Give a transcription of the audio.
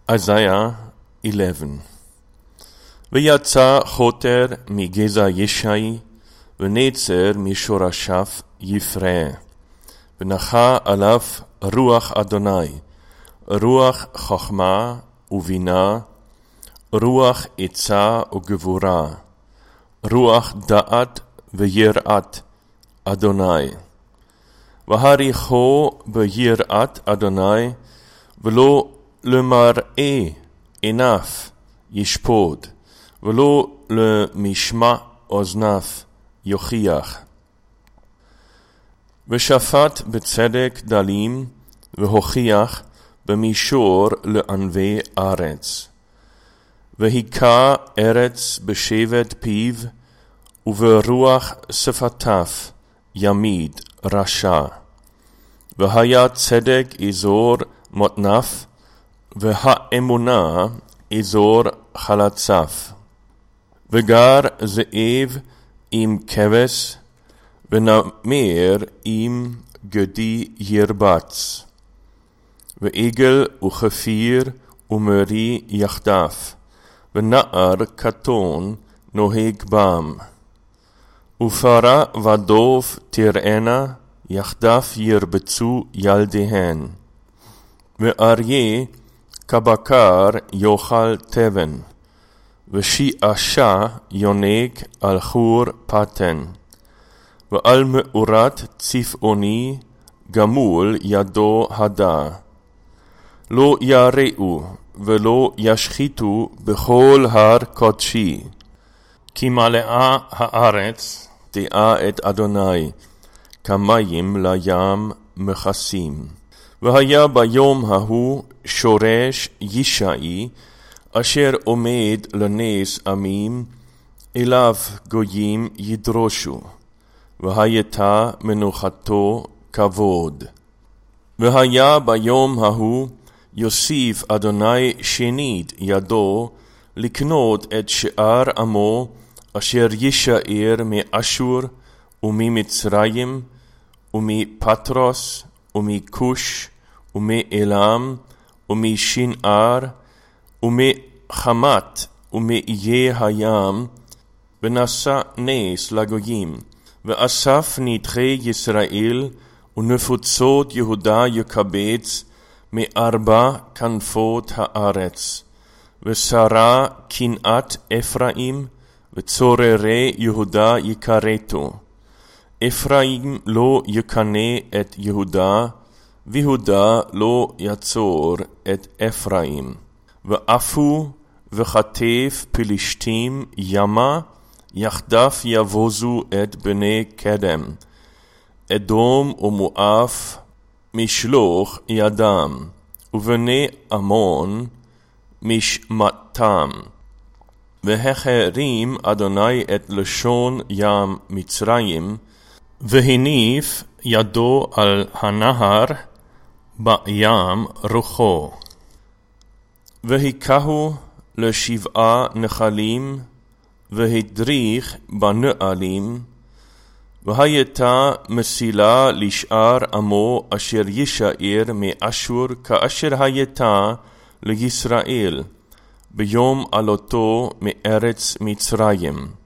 Isaiah 11. ויצא חוטר מגזע ישי, ונצר משורשיו יפרע. ונחה עליו רוח אדוני, רוח חכמה ובינה, רוח עצה וגבורה, רוח דעת ויראת אדוני. והריחו ביראת אדוני, ולא למראה עיניו ישפוט, ולא למשמע אוזניו יוכיח. ושפט בצדק דלים, והוכיח במישור לענבי ארץ. והיכה ארץ בשבט פיו, וברוח שפתיו ימיד רשע. והיה צדק אזור מותניו, והאמונה אזור חלציו. וגר זאב עם כבש, ונמר עם גדי ירבץ. ועגל וכפיר ומרי יחדיו, ונער קטון נוהג בם. ופרה ודוב תראנה, יחדיו ירבצו ילדיהן. ואריה כבקר יאכל תבן, ושיעשה יונק על חור פתן. ועל מאורת צפעוני גמול ידו הדה. לא יראו ולא ישחיתו בכל הר קודשי, כי מלאה הארץ דעה את אדוני, כמים לים מכסים. והיה ביום ההוא שורש ישעי, אשר עומד לנס עמים, אליו גויים ידרושו, והייתה מנוחתו כבוד. והיה ביום ההוא יוסיף אדוני שנית ידו, לקנות את שאר עמו, אשר יישאר מאשור וממצרים ומפטרוס ומכוש ומאלם ומשנער ומחמת ומאיי הים, ונשא נס לגויים. ואסף נדחי ישראל ונפוצות יהודה יקבץ מארבע כנפות הארץ. ושרה קנאת אפרים, וצוררי יהודה יכרתו. אפרים לא יקנא את יהודה, ויהודה לא יצור את אפרים. ואפו וחטף פלישתים ימה, יחדיו יבוזו את בני קדם. אדום ומואב משלוח ידם, ובני עמון משמעתם. והחרים אדוני את לשון ים מצרים, והניף ידו על הנהר בים רוחו. והיכהו לשבעה נחלים, והדריך בנעלים. והייתה מסילה לשאר עמו אשר יישאר מאשור, כאשר הייתה לישראל ביום עלותו מארץ מצרים.